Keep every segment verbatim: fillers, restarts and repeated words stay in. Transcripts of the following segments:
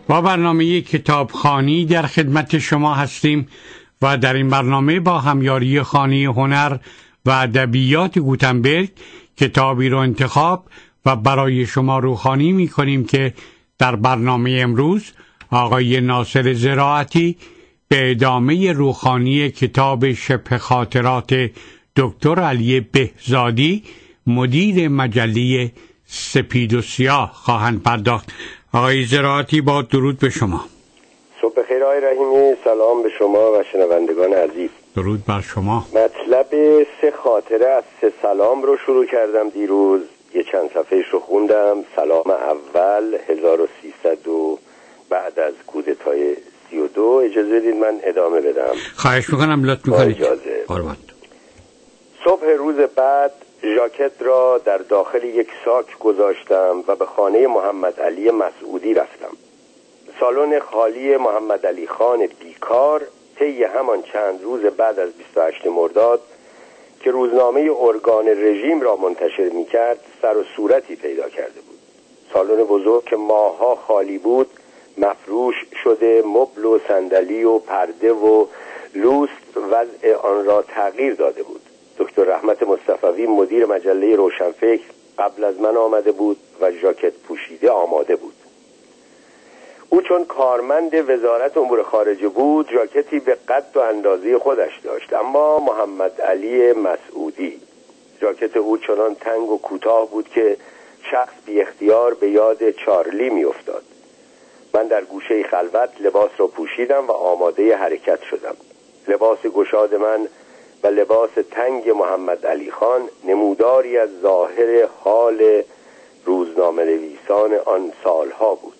با برنامه کتابخوانی در خدمت شما هستیم و در این برنامه با همیاری خانه هنر و ادبیات گوتنبرگ کتابی رو انتخاب و برای شما روخوانی می کنیم که در برنامه امروز آقای ناصر زراعتی به ادامه روخوانی کتاب شبه خاطرات دکتر علی بهزادی مدیر مجله سپید و سیاه خواهند پرداخت. آقای زراعتی با درود به شما. صبح بخیر آقای رحیمی، سلام به شما و شنوندگان عزیز. درود بر شما. مطلب سه خاطره از سه سلام رو شروع کردم دیروز، یه چند صفحهش رو خوندم. سلام اول هزار و سیصد و بعد از کودتای سی و دو. اجازه بدید من ادامه بدم. خواهش میکنم، لطف میکنید. اجازه. قربان. صبح روز بعد ژاکت را در داخل یک ساک گذاشتم و به خانه محمد علی مسعودی رفتم. سالن خالی محمد علی خان بیکار طی همان چند روز بعد از بیست و هشتم مرداد که روزنامه ارگان رژیم را منتشر می‌کرد سر و صورتی پیدا کرده بود. سالن بزرگ که ماه‌ها خالی بود مفروش شده، مبل و صندلی و پرده و لوست وضع آن را تغییر داده بود. دکتر رحمت مصطفوی مدیر مجله روشنفکر قبل از من آمده بود و ژاکت پوشیده آماده بود. او چون کارمند وزارت امور خارجه بود ژاکتی به قد و اندازه خودش داشت، اما محمد علی مسعودی ژاکت او چنان تنگ و کوتاه بود که شخص بی اختیار به یاد چارلی می افتاد. من در گوشه خلوت لباس را پوشیدم و آماده حرکت شدم. لباس گشاد من و لباس تنگ محمد علی خان نموداری از ظاهر حال روزنامه نویسان آن سالها بود.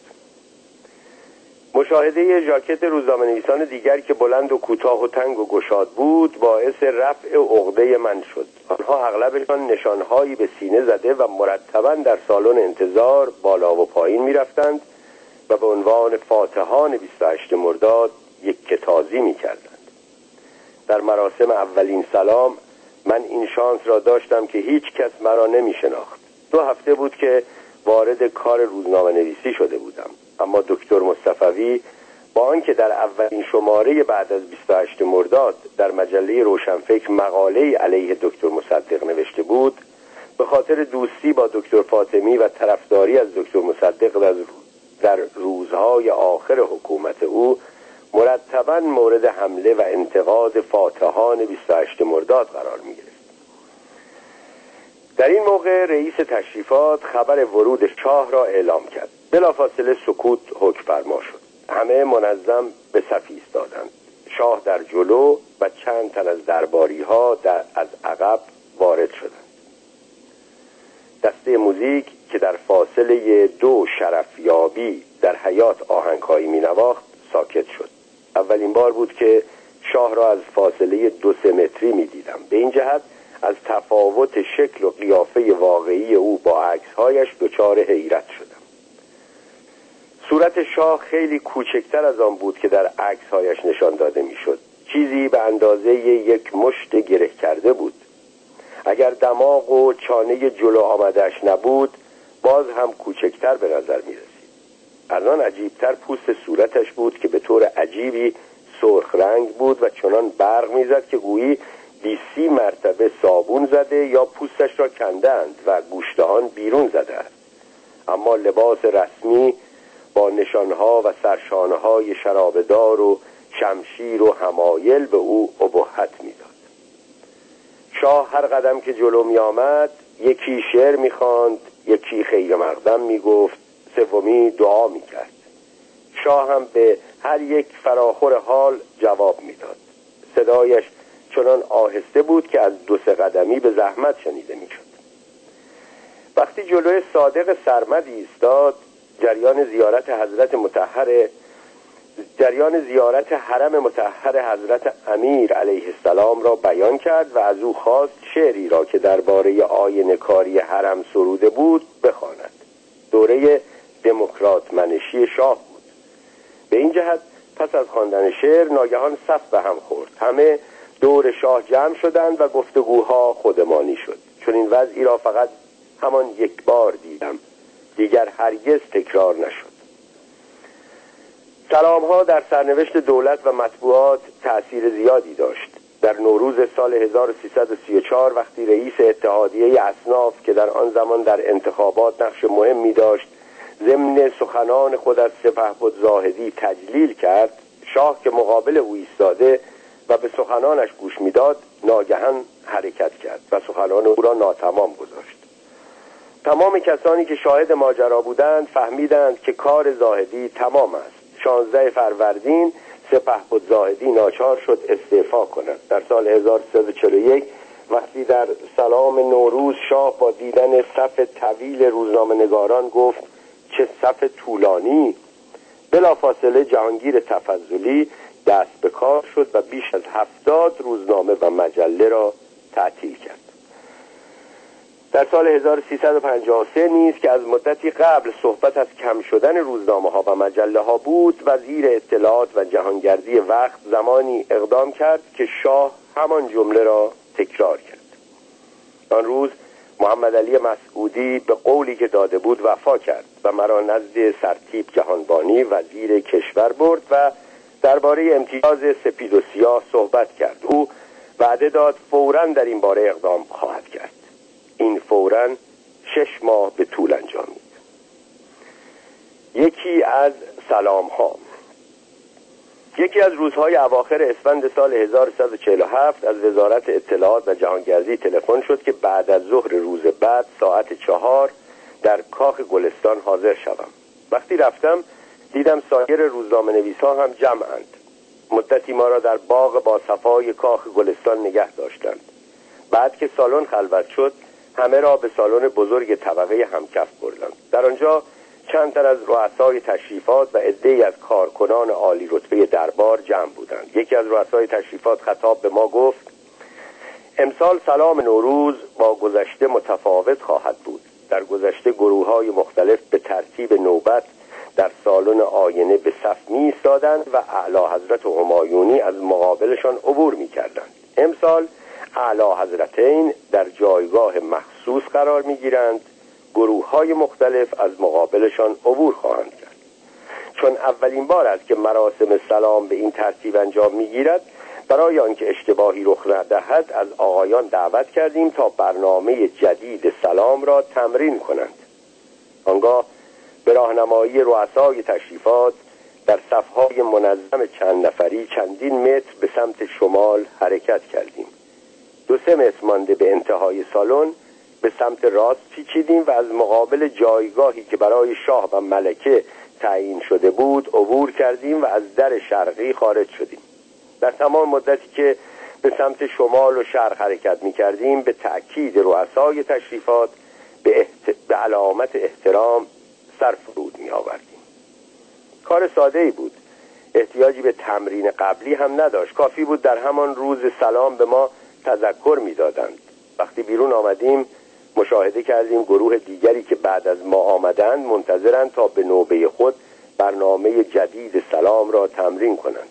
مشاهده ژاکت روزنامه نویسان دیگر که بلند و کوتاه و تنگ و گشاد بود باعث رفع عقده من شد. آنها اغلبشان نشانهایی به سینه زده و مرتباً در سالن انتظار بالا و پایین می رفتند و به عنوان فاتحان بیست و هشتم مرداد یک تازی می کردند. در مراسم اولین سلام من این شانس را داشتم که هیچ کس مرا نمی شناخت. دو هفته بود که وارد کار روزنامه نویسی شده بودم، اما دکتر مصطفوی با آنکه در اولین شماره بعد از بیست و هشتم مرداد در مجله روشنفکر مقاله علیه دکتر مصدق نوشته بود، به خاطر دوستی با دکتر فاطمی و طرفداری از دکتر مصدق در روزهای آخر حکومت او مرتباً مورد حمله و انتقاد فاتحان بیست و هشتم مرداد قرار می گرفت. در این موقع رئیس تشریفات خبر ورود شاه را اعلام کرد. بلافاصله سکوت حکم فرما شد. همه منظم به صف ایستادند. شاه در جلو و چند تن از درباری ها در از عقب وارد شدند. دسته موزیک که در فاصله دو شرفیابی در حیاط آهنگ‌هایی می‌نواخت ساکت شد. اولین بار بود که شاه را از فاصله دو سه متری می‌دیدم. به این جهت از تفاوت شکل و قیافه واقعی او با عکس‌هایش دچار حیرت شدم. صورت شاه خیلی کوچکتر از آن بود که در عکس‌هایش نشان داده می‌شد. چیزی به اندازه یک مشت گره کرده بود. اگر دماغ و چانه جلو آمدش نبود باز هم کوچکتر به نظر می‌رسید. از آن عجیبتر پوست صورتش بود که به طور عجیبی سرخ رنگ بود و چنان برق می‌زد که گویی بیست مرتبه صابون زده یا پوستش را کندند و گوشتهان بیرون زده است. اما لباس رسمی با نشانها و سرشانه‌های شرابه‌دار و شمشیر و حمایل به او ابهت می‌داد. شاه هر قدم که جلو می‌آمد یکی شعر می‌خواند، یکی خیر مقدم می‌گفت، سومی دعا می‌کرد. شاه هم به هر یک فراخور حال جواب می‌داد. صدایش چنان آهسته بود که از دو سه قدمی به زحمت شنیده می‌شد. وقتی جلوی صادق سرمد ایستاد جریان زیارت حضرت مطهر جریان زیارت حرم مطهر حضرت امیر علیه السلام را بیان کرد و از او خواست شعری را که درباره آینه کاری حرم سروده بود بخواند. دوره دموکرات منشی شاه بود. به این جهت پس از خواندن شعر ناگهان صف به هم خورد. همه دور شاه جمع شدند و گفتگوها خودمانی شد. چون این وضعی را فقط همان یک بار دیدم، دیگر هرگز تکرار نشد. سلام‌ها در سرنوشت دولت و مطبوعات تأثیر زیادی داشت. در نوروز سال هزار و سیصد و سی و چهار وقتی رئیس اتحادیه اصناف که در آن زمان در انتخابات نقش مهمی داشت ضمن سخنان خود از سپهبد زاهدی تجلیل کرد، شاه که مقابل او ایستاده و به سخنانش گوش میداد ناگهان حرکت کرد و سخنان او را ناتمام گذاشت. تمام کسانی که شاهد ماجرا بودند فهمیدند که کار زاهدی تمام است. شانزده فروردین سپهبد زاهدی ناچار شد استعفا کند. در سال هزار و سیصد و چهل و یک وقتی در سلام نوروز شاه با دیدن صف طویل روزنامه‌نگاران گفت چه صف طولانی، بلافاصله جهانگیر تفضلی دست به کار شد و بیش از هفتاد روزنامه و مجله را تعطیل کرد. در سال هزار و سیصد و پنجاه و سه نیز که از مدتی قبل صحبت از کم شدن روزنامه ها و مجله ها بود، وزیر اطلاعات و جهانگردی وقت زمانی اقدام کرد که شاه همان جمله را تکرار کرد. آن روز محمد علی مسعودی به قولی که داده بود وفا کرد و مرا نزد سرتیپ جهانبانی وزیر کشور برد و درباره امتیاز سپید و سیاه صحبت کرد. او وعده داد فوراً در این باره اقدام خواهد کرد. این فوراً شش ماه به طول انجامید. یکی از سلام ها یکی از روزهای اواخر اسفند سال هزار و سیصد و چهل و هفت از وزارت اطلاعات و جهانگردی تلفن شد که بعد از ظهر روز بعد ساعت چهار در کاخ گلستان حاضر شوم. وقتی رفتم دیدم سایر روزنامه نویس ها هم جمعند. مدتی ما را در باغ با صفای کاخ گلستان نگه داشتند. بعد که سالن خلوت شد همه را به سالن بزرگ طبقه همکف بردند. در آنجا چند تن از رؤسای تشریفات و عده‌ای از کارکنان عالی رتبه دربار جمع بودند. یکی از رؤسای تشریفات خطاب به ما گفت امسال سلام نوروز با گذشته متفاوت خواهد بود. در گذشته گروه‌های مختلف به ترتیب نوبت در سالن آینه به صف می ایستادند و اعلی حضرت همایونی از مقابلشان عبور می کردند. امسال اعلی حضرتین در جایگاه مخصوص قرار می گیرند. گروه‌های مختلف از مقابلشان عبور خواهند کرد. چون اولین بار است که مراسم سلام به این ترتیب انجام می گیرد، برای آنکه اشتباهی رخ ندهد از آقایان دعوت کردیم تا برنامه جدید سلام را تمرین کنند. آنگاه به راهنمایی رؤسای تشریفات در صف‌های منظم چند نفری چندین متر به سمت شمال حرکت کردیم. دو سه متر مانده به انتهای سالن به سمت راست پیچیدیم و از مقابل جایگاهی که برای شاه و ملکه تعیین شده بود عبور کردیم و از در شرقی خارج شدیم. در تمام مدتی که به سمت شمال و شرق حرکت می کردیم به تأکید رؤسای تشریفات به, احت... به علامت احترام سر فرود می آوردیم. کار ساده ای بود، احتیاجی به تمرین قبلی هم نداشت. کافی بود در همان روز سلام به ما تذکر می دادند. وقتی بیرون آمدیم مشاهده کردیم گروه دیگری که بعد از ما آمدند منتظرند تا به نوبه خود برنامه جدید سلام را تمرین کنند.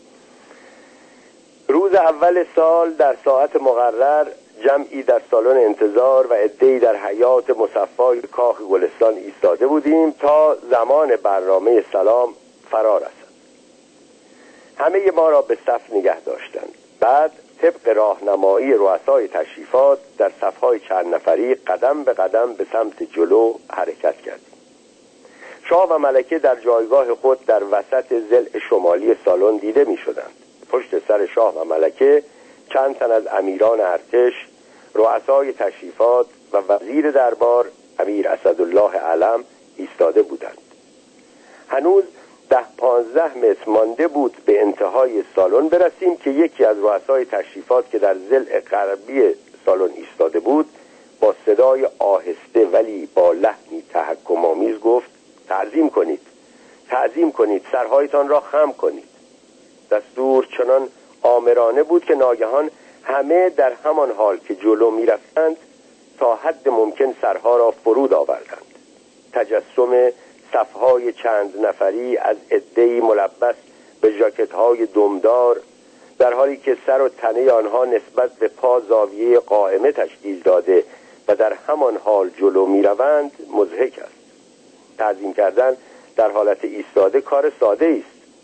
روز اول سال در ساعت مقرر جمعی در سالن انتظار و عده‌ای در حیاط مصفای کاخ گلستان ایستاده بودیم تا زمان برنامه سلام فرا رسد. همه ما را به صف نگه داشتند. بعد طبق راهنمایی رؤسای تشریفات در صف‌های چند نفری قدم به قدم به سمت جلو حرکت کردیم. شاه و ملکه در جایگاه خود در وسط ضلع شمالی سالن دیده می شدند. پشت سر شاه و ملکه چند تن از امیران ارتش، رؤسای تشریفات و وزیر دربار امیر اسدالله علم ایستاده بودند. هنوز ده پانزده متر مانده بود به انتهای سالن برسیم که یکی از رؤسای تشریفات که در ضلع غربی سالن ایستاده بود با صدای آهسته ولی با لحنی تحکم‌آمیز گفت تعظیم کنید، تعظیم کنید، سرهایتان را خم کنید. دستور چنان آمرانه بود که ناگهان همه در همان حال که جلو می رفتند تا حد ممکن سرها را فرود آوردند. تجسم صفهای چند نفری از عده‌ای ملبس به ژاکت‌های دمدار در حالی که سر و تنه آنها نسبت به پا زاویه قائمه تشکیل داده و در همان حال جلو می روند مضحک است. تعظیم کردن در حالت ایستاده کار ساده است،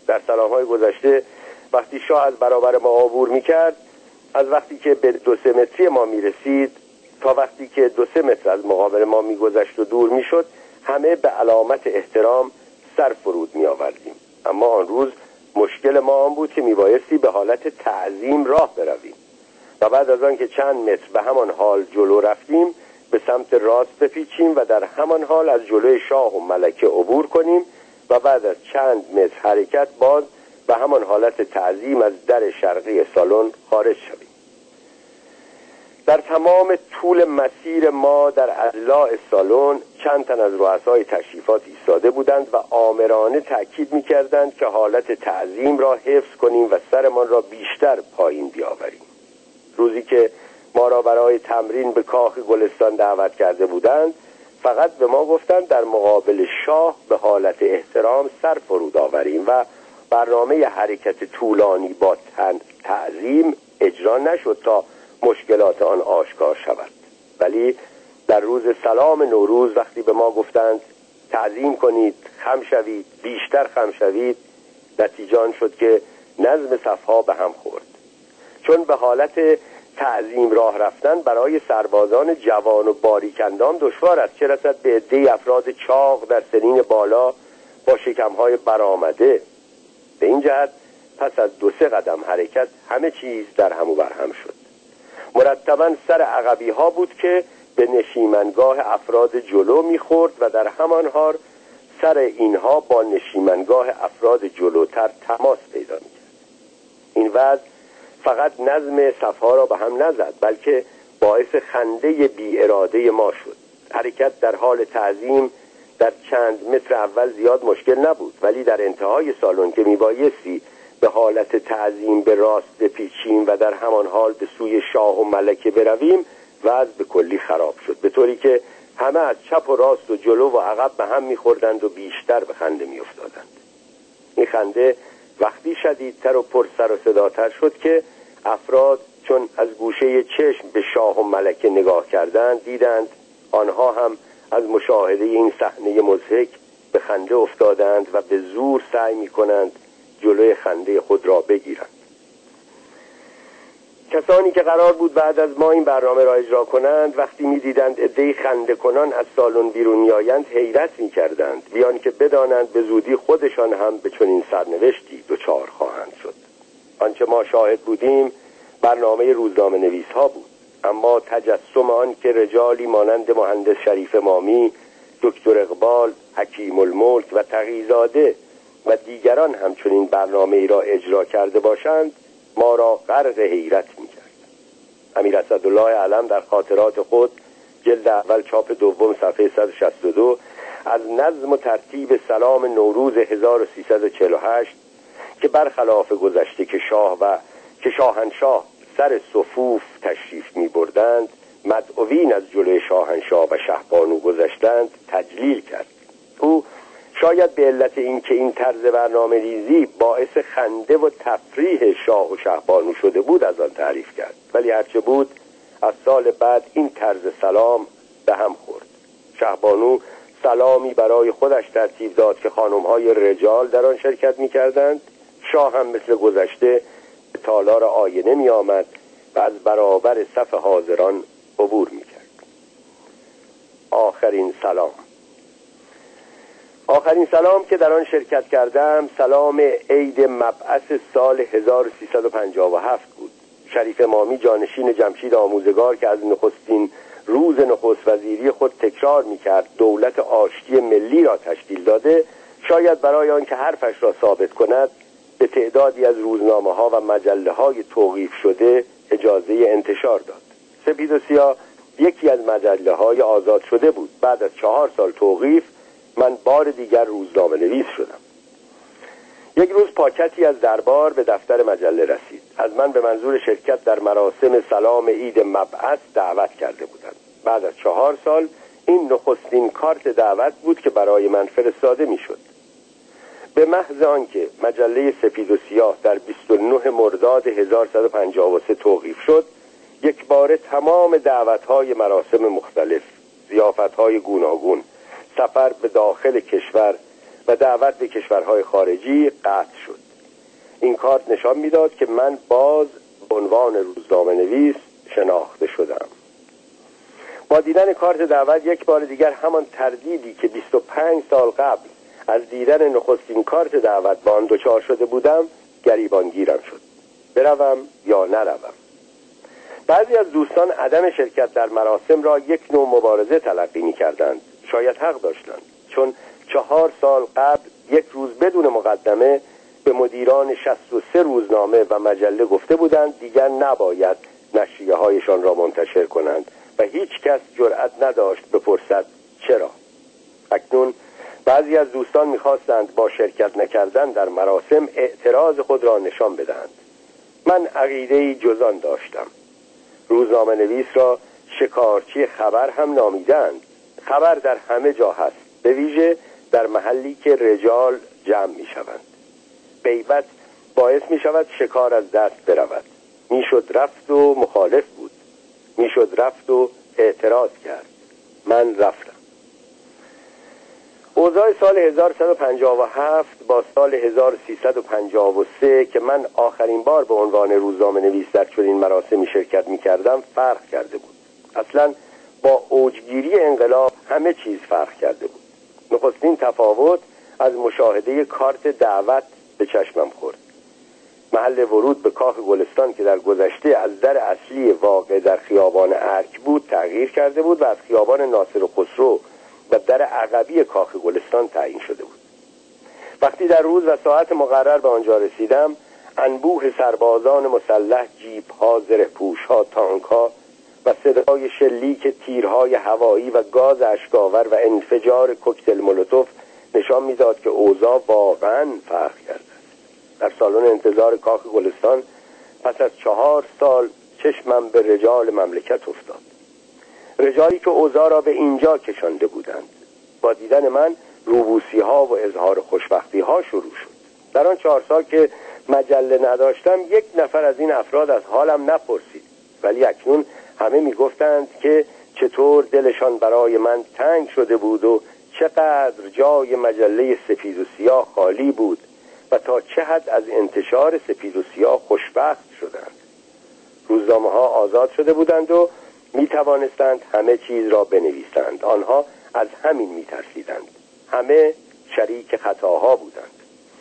در سلام‌های گذشته وقتی شاه از برابر ما عبور می‌کرد، از وقتی که به دو سه متری ما می‌رسید تا وقتی که دو سه متر از مقابل ما می‌گذشت و دور می‌شد، همه به علامت احترام سر فرود می‌آوردیم. اما آن روز مشکل ما آن بود که میبایستی به حالت تعظیم راه برویم و بعد از آن که چند متر به همان حال جلو رفتیم به سمت راست بپیچیم و در همان حال از جلوی شاه و ملکه عبور کنیم و بعد از چند متر حرکت باز به همان حالت تعظیم از در شرقی سالن خارج شویم. در تمام طول مسیر ما در اضلاع سالن چند تن از رؤسای تشریفات ایستاده بودند و آمرانه تأکید می‌کردند که حالت تعظیم را حفظ کنیم و سرمان را بیشتر پایین بیاوریم. روزی که ما را برای تمرین به کاخ گلستان دعوت کرده بودند، فقط به ما گفتند در مقابل شاه به حالت احترام سر فرود آوریم و برنامه حرکت طولانی با تعظیم اجرا نشد تا مشکلات آن آشکار شود. ولی در روز سلام نوروز وقتی به ما گفتند تعظیم کنید، خم شوید، بیشتر خم شوید، نتیجه آن شد که نظم صفها به هم خورد. چون به حالت تعظیم راه رفتن برای سربازان جوان و باریکندام دشوار است، چه رسد به عده افراد چاق در سنین بالا با شکمهای برآمده. به این جهت پس از دو سه قدم حرکت همه چیز در هم و بر هم شد. مرتباً سر عقبی ها بود که به نشیمنگاه افراد جلو میخورد و در همان حال سر اینها با نشیمنگاه افراد جلوتر تماس پیدا میکرد. این وضع فقط نظم صفها را به هم نزد، بلکه باعث خنده بی اراده ما شد. حرکت در حال تعظیم در چند متر اول زیاد مشکل نبود، ولی در انتهای سالن که میبایستی به حالت تعظیم به راست بپیچیم و در همان حال به سوی شاه و ملکه برویم، وضع به کلی خراب شد، به طوری که همه از چپ و راست و جلو و عقب به هم میخوردند و بیشتر به خنده میافتادند. این خنده وقتی شدیدتر و پر سر و صداتر شد که افراد چون از گوشه چشم به شاه و ملکه نگاه کردند، دیدند آنها هم از مشاهده این صحنه مضحک به خنده افتادند و به زور سعی میکنند جلوی خنده خود را بگیرند. کسانی که قرار بود بعد از ما این برنامه را اجرا کنند، وقتی می‌دیدند عده‌ای خنده کنان از سالن بیرون می‌آیند حیرت می‌کردند، بیان که بدانند به زودی خودشان هم به چنین سرنوشتی دچار خواهند شد. آنچه ما شاهد بودیم برنامه روزنامه نویس‌ها بود، اما تجسم آن که رجالی مانند مهندس شریف مامی، دکتر اقبال، حکیم الملک و تقی‌زاده و دیگران همچنین برنامه‌ای را اجرا کرده باشند ما را غرق حیرت می‌کرد. امیر اسدالله علم در خاطرات خود جلد اول چاپ دوم صفحه صد و شصت و دو از نظم و ترتیب سلام نوروز هزار و سیصد و چهل و هشت که برخلاف گذشته که شاه و که شاهنشاه سر صفوف تشریف می‌بردند، مدعوین از جلوی شاهنشاه و شهبانو گذشتند تجلیل کرد. او شاید به علت این که این طرز برنامه ریزی باعث خنده و تفریح شاه و شهبانو شده بود از آن تعریف کرد، ولی هرچه بود از سال بعد این طرز سلام به هم خورد. شهبانو سلامی برای خودش ترتیب داد که خانم‌های رجال در آن شرکت می‌کردند. شاه هم مثل گذشته به تالار آینه می‌آمد و از برابر صف حاضران عبور می‌کرد. آخرین سلام آخرین سلام که در آن شرکت کردم سلام عید مبعث سال هزار و سیصد و پنجاه و هفت بود. شریف مامی جانشین جمشید آموزگار که از نخستین روز نخست وزیری خود تکرار می‌کرد دولت آشتی ملی را تشکیل داده، شاید برای آنکه حرفش را ثابت کند به تعدادی از روزنامه‌ها و مجله‌های توقیف شده اجازه انتشار داد. سپید و سیاه یکی از مجله‌های آزاد شده بود. بعد از چهار سال توقیف من بار دیگر روزنامه نویس شدم. یک روز پاکتی از دربار به دفتر مجله رسید. از من به منظور شرکت در مراسم سلام عید مبعث دعوت کرده بودند. بعد از چهار سال این نخستین کارت دعوت بود که برای من فرستاده میشد. به محض آنکه مجله سپید و سیاه در بیست و نه مرداد هزار و سیصد و پنجاه و سه توقیف شد، یک بار تمام دعوت‌های مراسم مختلف، ضیافت‌های گوناگون، سفر به داخل کشور و دعوت به کشورهای خارجی قطع شد. این کارت نشان میداد که من باز به عنوان روزنامه نویس شناخته شدم. با دیدن کارت دعوت یک بار دیگر همان تردیدی که بیست و پنج سال قبل از دیدن نخستین کارت دعوت با آن دچار شده بودم گریبانگیرم شد. بروم یا نروم. بعضی از دوستان عدم شرکت در مراسم را یک نوع مبارزه تلقی می‌کردند. شاید حق داشتند، چون چهار سال قبل یک روز بدون مقدمه به مدیران شصت و سه روزنامه و مجله گفته بودند دیگر نباید نشریه هایشان را منتشر کنند و هیچ کس جرأت نداشت بپرسد چرا. اکنون بعضی از دوستان می‌خواستند با شرکت نکردن در مراسم اعتراض خود را نشان بدهند. من عقیده‌ای جز آن داشتم. روزنامه نویس را شکارچی خبر هم نامیدند. خبر در همه جا هست، به ویژه در محلی که رجال جمع می‌شوند. غیبت باعث می‌شود شکار از دست برود. میشد رفت و مخالف بود، میشد رفت و اعتراض کرد. من رفتم. اوضاع سال هزار و سیصد و پنجاه و هفت با سال هزار و سیصد و پنجاه و سه که من آخرین بار به عنوان روزنامه نویس در چنین مراسمی شرکت می‌کردم فرق کرده بود. اصلاً با اوجگیری انقلاب همه چیز فرق کرده بود. نخستین تفاوت از مشاهده کارت دعوت به چشمم خورد. محل ورود به کاخ گلستان که در گذشته از در اصلی واقع در خیابان ارک بود تغییر کرده بود و از خیابان ناصر خسرو و در عقبی کاخ گلستان تعیین شده بود. وقتی در روز و ساعت مقرر به آنجا رسیدم، انبوه سربازان مسلح، جیپ‌ها، زره‌پوش‌ها، تانک‌ها و صدای شلیک تیرهای هوایی و گاز اشک‌آور و انفجار کوکتل مولوتوف نشان می‌داد که اوضاع واقعاً فرق کرده. در سالن انتظار کاخ گلستان پس از چهار سال چشمم به رجال مملکت افتاد. رجالی که اوضاع را به اینجا کشانده بودند. با دیدن من روبوسی ها و اظهار خوشبختی ها شروع شد. در آن چهار سال که مجله نداشتم یک نفر از این افراد از حالم نپرسید، ولی اکنون همه می گفتند که چطور دلشان برای من تنگ شده بود و چقدر جای مجله سفید و سیاه خالی بود و تا چه حد از انتشار سفید و سیاه خوشبخت شدند. روزنامه ها آزاد شده بودند و می توانستند همه چیز را بنویسند. آنها از همین می ترسیدند. همه شریک خطاها بودند.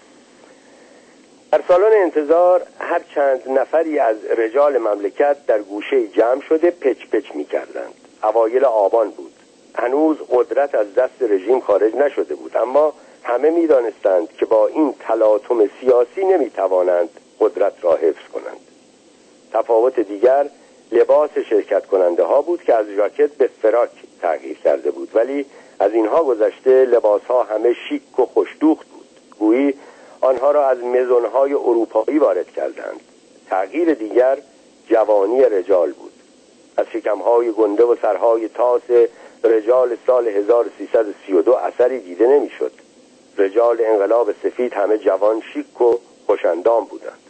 در سالن انتظار هر چند نفری از رجال مملکت در گوشه جمع شده پچ پچ می کردند. اوایل آبان بود. هنوز قدرت از دست رژیم خارج نشده بود، اما همه می دانستند که با این تلاطم سیاسی نمی توانند قدرت را حفظ کنند. تفاوت دیگر لباس شرکت کننده ها بود که از ژاکت به فراک تغییر کرده بود، ولی از اینها گذشته لباس ها همه شیک و خوشدوخت بود. گویی آنها را از مزونهای اروپایی وارد کردند. تغییر دیگر جوانی رجال بود. از شکمهای گنده و سرهای تاس رجال سال هزار و سیصد و سی و دو اثری دیده نمیشد. رجال انقلاب سفید همه جوان، شیک و خوشندام بودند.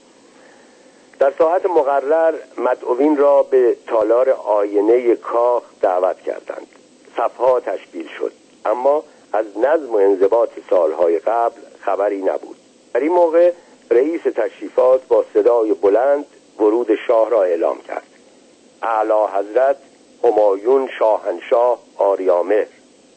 در ساعت مقرر مدعوین را به تالار آینه کاخ دعوت کردند. صفها تشکیل شد، اما از نظم و انضباط سالهای قبل خبری نبود. در این موقع رئیس تشریفات با صدای بلند ورود شاه را اعلام کرد. اعلی حضرت همایون شاهنشاه آریامهر.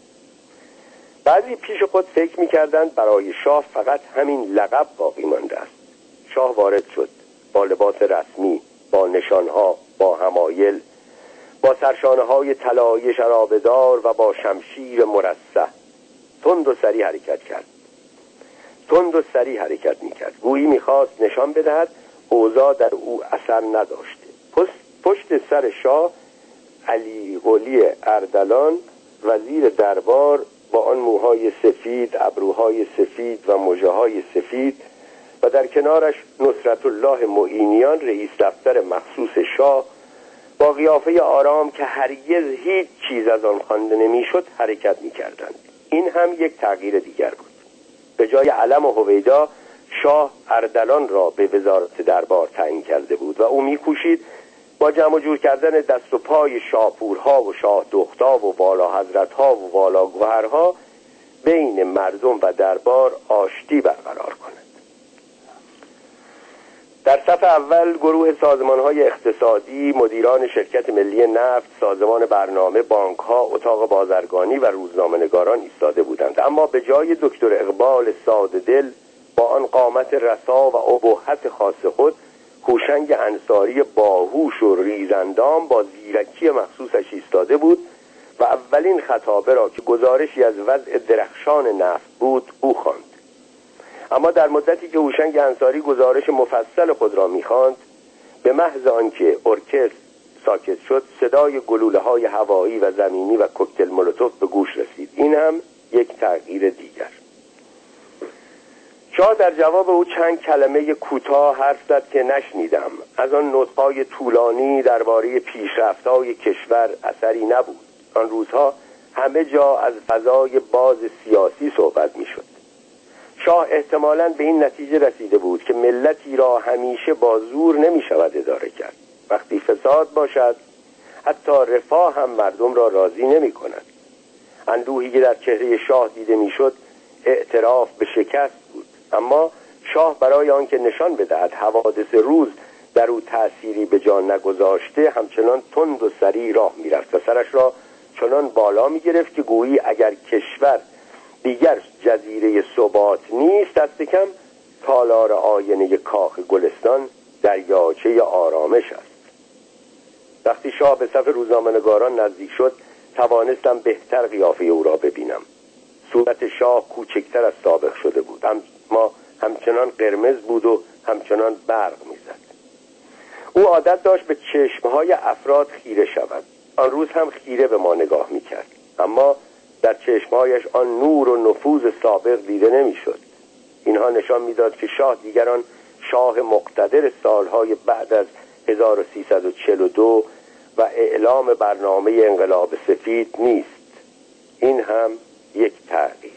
بعضی پیش خود فکر می‌کردند برای شاه فقط همین لقب باقی مانده است. شاه وارد شد با لباس رسمی، با نشانها، با حمایل، با سرشانه‌های طلایی شرابه‌دار و با شمشیر مرصع. تند و سریع حرکت کرد. تند و سریع حرکت می‌کرد. گویی می‌خواست نشان بدهد اوضاع در او اثر نداشته. پشت, پشت سر شاه علی قلی اردلان وزیر دربار با آن موهای سفید، ابروهای سفید و مژه‌های سفید و در کنارش نصرت الله معینیان رئیس دفتر مخصوص شاه با قیافه آرام که هرگز هیچ چیز از آن خوانده نمی‌شد حرکت می‌کردند. این هم یک تغییر دیگر بود. به جای علم و هویدا شاه اردلان را به وزارت دربار تعیین کرده بود و او می‌کوشید با جمع جور کردن دست و پای شاپورها و شاه دختها و والا حضرتها و والا گوهرها بین مردم و دربار آشتی برقرار کند. در صف اول گروه سازمان‌های اقتصادی، مدیران شرکت ملی نفت، سازمان برنامه، بانک‌ها، اتاق بازرگانی و روزنامه‌نگاران ایستاده بودند. اما به جای دکتر اقبال ساده دل با آن قامت رسا و ابهت خاص خود، هوشنگ انصاری باهوش و ریزاندام با زیرکی مخصوصش ایستاده بود و اولین خطابه را که گزارشی از وضع درخشان نفت بود او خواند. اما در مدتی که هوشنگ انصاری گزارش مفصل خود را می‌خواند، به محض آنکه ارکستر ساکت شد، صدای گلوله‌های هوایی و زمینی و کوکتل مولوتوف به گوش رسید. این هم یک تغییر دیگر. شاه در جواب او چند کلمه کوتاه حرف زد که نشنیدم. از آن نطق‌های طولانی درباره پیشرفت‌های کشور اثری نبود. آن روزها همه جا از فضای باز سیاسی صحبت می‌شد. شاه احتمالاً به این نتیجه رسیده بود که ملتی را همیشه با زور نمی‌شود اداره کرد. وقتی فساد باشد حتی رفاه هم مردم را راضی نمی‌کند. اندوهی که در چهره شاه دیده می‌شد اعتراف به شکست بود. اما شاه برای آنکه نشان بدهد حوادث روز در او تأثیری به جا نگذاشته، همچنان تند و سریع راه می‌رفت و سرش را چنان بالا می‌گرفت که گویی اگر کشور دیگر جزیره ثبات نیست، دست کم تالار آینه کاخ گلستان دریاچه آرامش است. وقتی شاه به صف روزنامه‌نگاران نزدیک شد، توانستم بهتر قیافه او را ببینم. صورت شاه کوچکتر از سابق شده بود، اما همچنان قرمز بود و همچنان برق میزد. او عادت داشت به چشمهای افراد خیره شود. آن روز هم خیره به ما نگاه میکرد، اما در چشمهایش آن نور و نفوذ سابق دیده نمیشد. اینها نشان میداد که شاه دیگران شاه مقتدر سالهای بعد از هزار و سیصد و چهل و دو و اعلام برنامه انقلاب سفید نیست. این هم یک تغییر.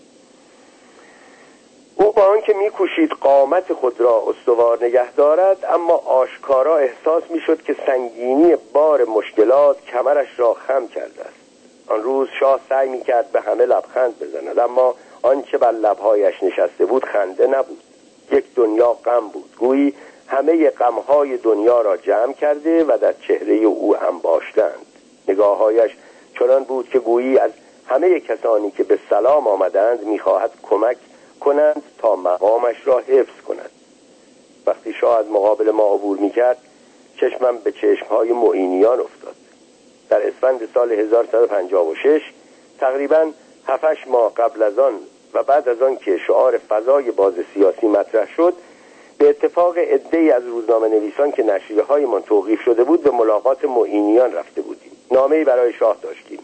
او با آنکه می‌کوشید قامت خود را استوار نگه دارد، اما آشکارا احساس می‌شد که سنگینی بار مشکلات کمرش را خم کرده است. آن روز شاه سعی می‌کرد به همه لبخند بزند، اما آنچه بر لب‌هایش نشسته بود خنده نبود. یک دنیا غم بود. گویی همه غم‌های دنیا را جمع کرده و در چهره او انباشتند. نگاه‌هایش چنان بود که گویی از همه کسانی که به سلام آمدند می‌خواهد کمک کنند تا مقامش را حفظ کند. وقتی شاه از مقابل ما عبور می‌کرد، چشمم به چشم‌های معینیان افتاد. در اسفند سال هزار و سیصد و پنجاه و شش، تقریباً هفت هشت ماه قبل از آن و بعد از آن که شعار فضای باز سیاسی مطرح شد، به اتفاق عده‌ای از روزنامه نویسان که نشریه‌هایمان توقیف شده بود به ملاقات معینیان رفته بودیم. نامه‌ای برای شاه داشتیم.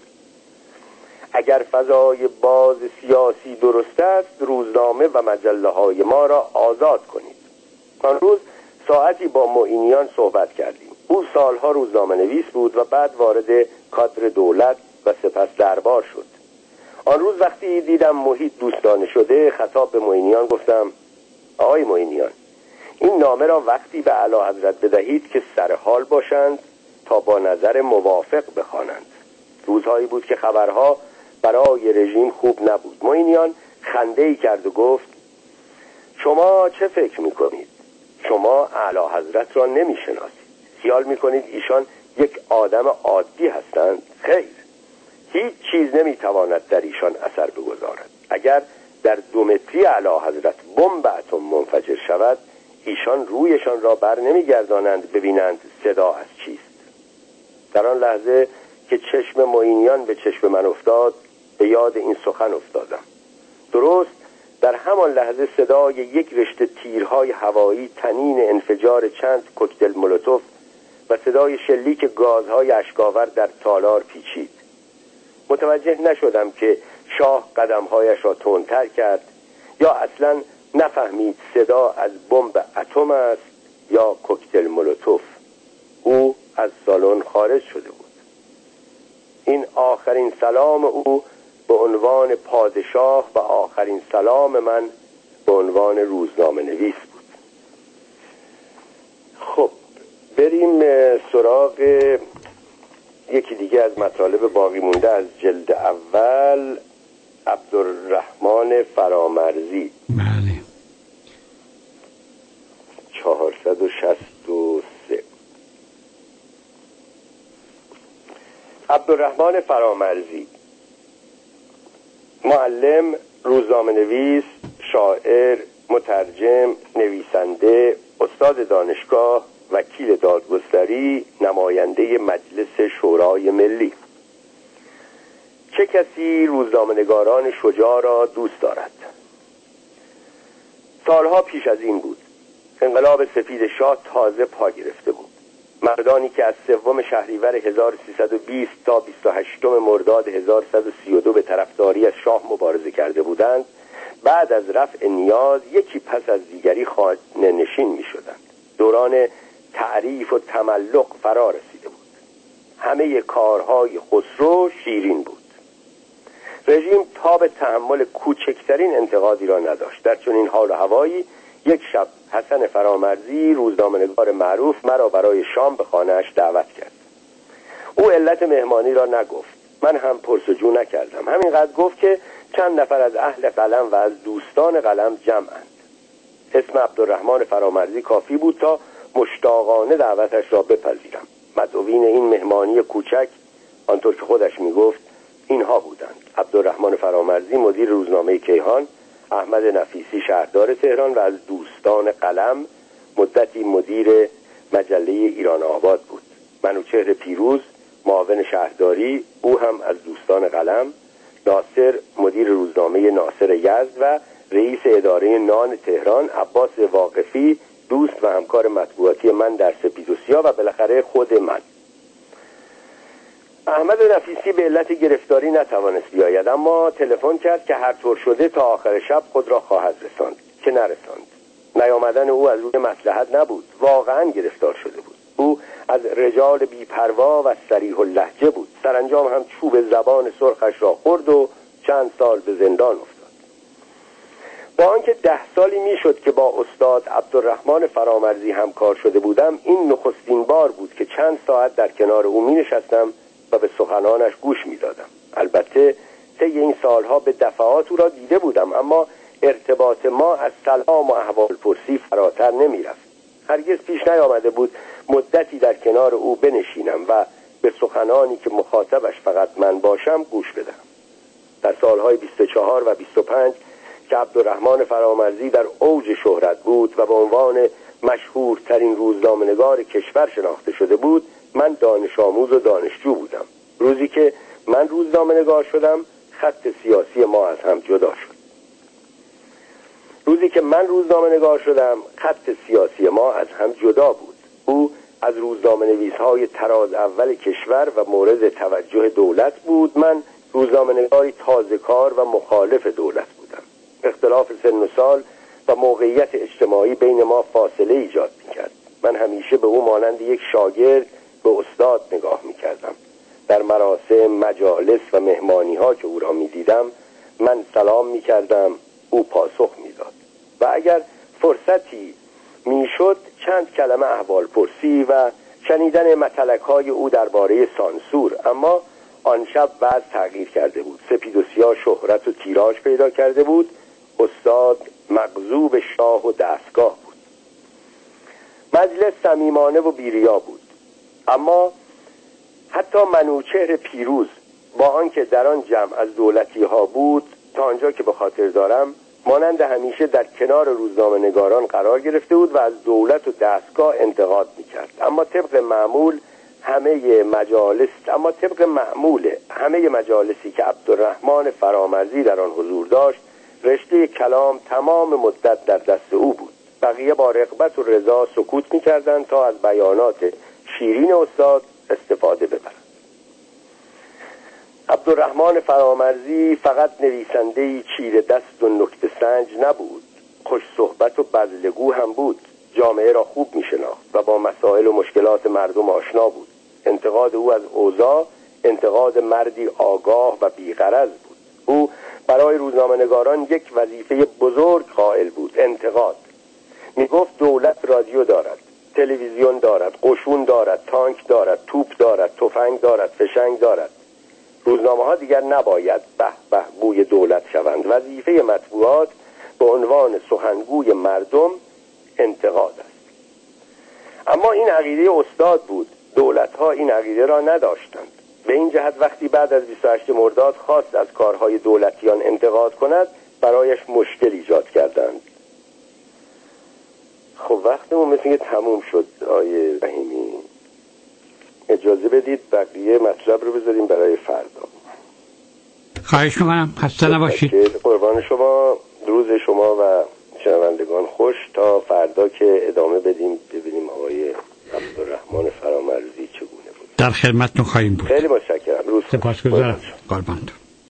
اگر فضای باز سیاسی درست است، روزنامه و مجله‌های ما را آزاد کنید. آن روز ساعتی با معینیان صحبت کردیم. او سالها روزنامه نویس بود و بعد وارد کادر دولت و سپس دربار شد. آن روز وقتی دیدم محیط دوستانه شده، خطاب به معینیان گفتم: آقای معینیان، این نامه را وقتی به اعلیحضرت بدهید که سر حال باشند تا با نظر موافق بخوانند. روزهایی بود که خبرها برای رژیم خوب نبود. معینیان خنده‌ای کرد و گفت: شما چه فکر می‌کنید؟ شما اعلیحضرت را نمی‌شناسید. خیال می‌کنید ایشان یک آدم عادی هستند؟ خیر، هیچ چیز نمی‌تواند در ایشان اثر بگذارد. اگر در دو متری اعلیحضرت بمب اتم منفجر شود، ایشان رویشان را بر نمی‌گردانند ببینند صدا از چیست. در آن لحظه که چشم معینیان به چشم من افتاد، به یاد این سخن افتادم. درست در همان لحظه صدای یک رشته تیرهای هوایی، طنین انفجار چند کوکتل مولوتوف و صدای شلیک گازهای اشک‌آور در تالار پیچید. متوجه نشدم که شاه قدمهایش را تندتر کرد یا اصلاً نفهمید صدا از بمب اتم است یا کوکتل مولوتوف. او از سالن خارج شده بود. این آخرین سلام او به عنوان پادشاه و آخرین سلام من به عنوان روزنامه نویس بود. خب بریم سراغ یکی دیگه از مطالب باقی مونده از جلد اول عبدالرحمن فرامرزی. بله. چهارصد و شصت و سه. عبدالرحمن فرامرزی معلم، روزنامه نویس، شاعر، مترجم، نویسنده، استاد دانشگاه، وکیل دادگستری، نماینده مجلس شورای ملی. چه کسی روزنامه‌نگاران شجاع را دوست دارد؟ سالها پیش از این بود. انقلاب سفید شاه تازه پا گرفته بود. مردانی که از سوم شهریور هزار و سیصد و بیست تا بیست و هشتم مرداد هزار و سیصد و سی و دو به طرفداری از شاه مبارزه کرده بودند، بعد از رفع نیاز یکی پس از دیگری خانه نشین می شدند. دوران تعریف و تملق فرا رسیده بود. همه کارهای خسرو شیرین بود. رژیم تاب تحمل کوچکترین انتقادی را نداشت. در چنین حال و هوایی یک شب حسن فرامرزی، روزنامه‌نگار معروف، مرا برای شام به خانه‌اش دعوت کرد. او علت مهمانی را نگفت. من هم پرسجو نکردم. همینقدر گفت که چند نفر از اهل قلم و از دوستان قلم جمعند. اسم عبدالرحمن فرامرزی کافی بود تا مشتاقانه دعوتش را بپذیرم. مدعوین این مهمانی کوچک، آنطور که خودش میگفت، اینها بودند: عبدالرحمن فرامرزی مدیر روزنامه کیهان، احمد نفیسی شهردار تهران و از دوستان قلم مدتی مدیر مجله ایران آباد بود. منوچهر پیروز معاون شهرداری، او هم از دوستان قلم. ناصر مدیر روزنامه ناصر یزد و رئیس اداره نان تهران. عباس واقفی دوست و همکار مطبوعاتی من در سپید و سیاه و بالاخره خود من. احمد نفیسی به علت گرفتاری نتوانست بیاید، اما تلفن کرد که هر طور شده تا آخر شب خود را خواهد رساند، که نرساند. نیامدن او از روی مصلحت نبود، واقعا گرفتار شده بود. او از رجال بی‌پروا و صریح اللهجه بود. سرانجام هم چوب زبان سرخش را خورد و چند سال به زندان افتاد. با آنکه ده سالی میشد که با استاد عبدالرحمن فرامرزی همکار شده بودم، این نخستین بار بود که چند ساعت در کنار او می نشستم و به سخنانش گوش می دادم. البته طی این سالها به دفعات او را دیده بودم، اما ارتباط ما از سلام و احوال پرسی فراتر نمی رفت. هرگز پیش نیامده بود مدتی در کنار او بنشینم و به سخنانی که مخاطبش فقط من باشم گوش بدم. در سالهای بیست و چهار و بیست و پنج که عبدالرحمن فرامرزی در اوج شهرت بود و به عنوان مشهورترین روزنامه‌نگار کشور شناخته شده بود، من دانش آموز و دانشجو بودم. روزی که من روزنامه‌نگار شدم، خط سیاسی ما از هم جدا شد. روزی که من روزنامه‌نگار شدم، خط سیاسی ما از هم جدا بود. او از روزنامه‌نویس‌های تراز اول کشور و مورد توجه دولت بود. من روزنامه‌نگاری تازه‌کار و مخالف دولت بودم. اختلاف سن و سال و موقعیت اجتماعی بین ما فاصله ایجاد می‌کرد. من همیشه به او مانند یک شاگرد به استاد نگاه می‌کردم. در مراسم، مجالس و مهمانی‌ها که او را می‌دیدم، من سلام می‌کردم، او پاسخ می‌داد و اگر فرصتی میشد چند کلمه احوال پرسی و شنیدن مطلق‌های او درباره سانسور. اما آن شب وضع تغییر کرده بود. سپید و سیاه شهرت و تیراژ پیدا کرده بود. استاد مغضوب شاه و دستگاه بود. مجلس صمیمانه و بی‌ریا بود، اما حتی منوچهر پیروز با آنکه در آن جمع از دولتی ها بود، تا آنجا که به خاطر دارم مانند همیشه در کنار روزنامه‌نگاران قرار گرفته بود و از دولت و دستگاه انتقاد می‌کرد. اما طبق معمول همه مجالس اما طبق معمول همه مجالسی که عبدالرحمن فرامرزی در آن حضور داشت، رشته کلام تمام مدت در دست او بود. بقیه با رغبت و رضا سکوت می‌کردند تا از بیانات شیرین استاد استفاده ببرند. عبدالرحمن فرامرزی فقط نویسنده‌ای چیره دست و نکته سنج نبود، خوش صحبت و بذل‌گو هم بود. جامعه را خوب می‌شناخت و با مسائل و مشکلات مردم آشنا بود. انتقاد او از اوضاع انتقاد مردی آگاه و بی‌غرض بود. او برای روزنامه‌نگاران یک وظیفه بزرگ قائل بود: انتقاد. می‌گفت دولت رادیو دارد، تلویزیون دارد، قشون دارد، تانک دارد، توپ دارد، تفنگ دارد، فشنگ دارد، روزنامه ها دیگر نباید به به گوی دولت شوند. وظیفه مطبوعات به عنوان سخنگوی مردم انتقاد است. اما این عقیده استاد بود. دولت ها این عقیده را نداشتند. به این جهت وقتی بعد از بیست و هشتم مرداد خواست از کارهای دولتیان انتقاد کند، برایش مشکل ایجاد کردند. خب وقتمون مثل که تموم شد آیه رحیمی. اجازه بدید بقیه مطلب رو بذاریم برای فردا. خواهش میکنم، خسته نباشید. قربان شما، روز شما و شنوندگان خوش. تا فردا که ادامه بدیم ببینیم آقای عبدالرحمن فرامرزی چگونه بود. در خدمتتون خواهیم بود. خیلی متشکرم. روز سپاسگزارم. قربان.